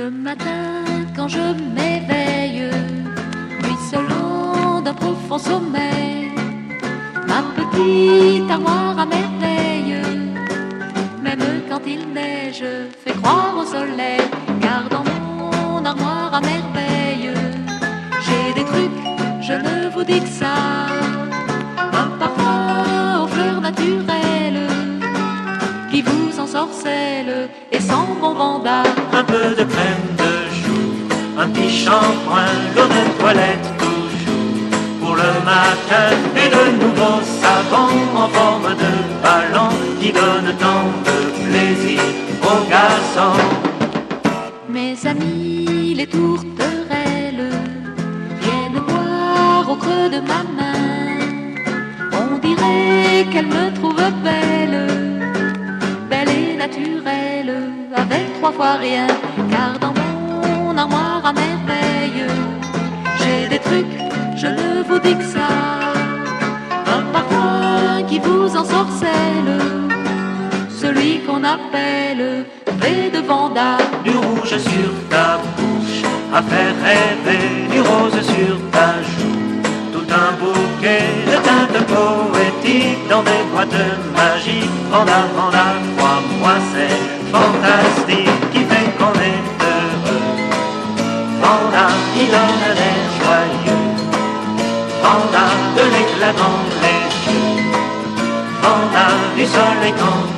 Le matin, quand je m'éveille, ruisselant d'un profond sommeil, ma petite armoire à merveille, même quand il neige, fait croire au soleil, car dans mon armoire à merveille, j'ai des trucs, je ne vous dis que ça, un parfum aux fleurs naturelles, qui vous ensorcelle et sent bon vanda. Un peu de crème de jour, un petit shampoing, l'eau de toilette toujours pour le matin, et de nouveaux savons en forme de ballon qui donnent tant de plaisir aux garçons. Mes amis, les tourterelles, viennent boire au creux de ma main. On dirait qu'elles me trouvent belle, belle et naturelle, avec 3 fois rien, car dans mon armoire à merveille, j'ai des trucs, je ne vous dis que ça, un parfum qui vous ensorcelle, celui qu'on appelle V de Vanda. Du rouge sur ta bouche, à faire rêver, du rose sur ta joue, tout un bouquet de teintes poétiques dans des boîtes magiques. Vanda, Vanda, crois-moi c'est fantastique, qui fait qu'on est heureux. Vanda, qui donne l'air joyeux, Vanda, de l'éclat dans les yeux, Vanda, du soleil quand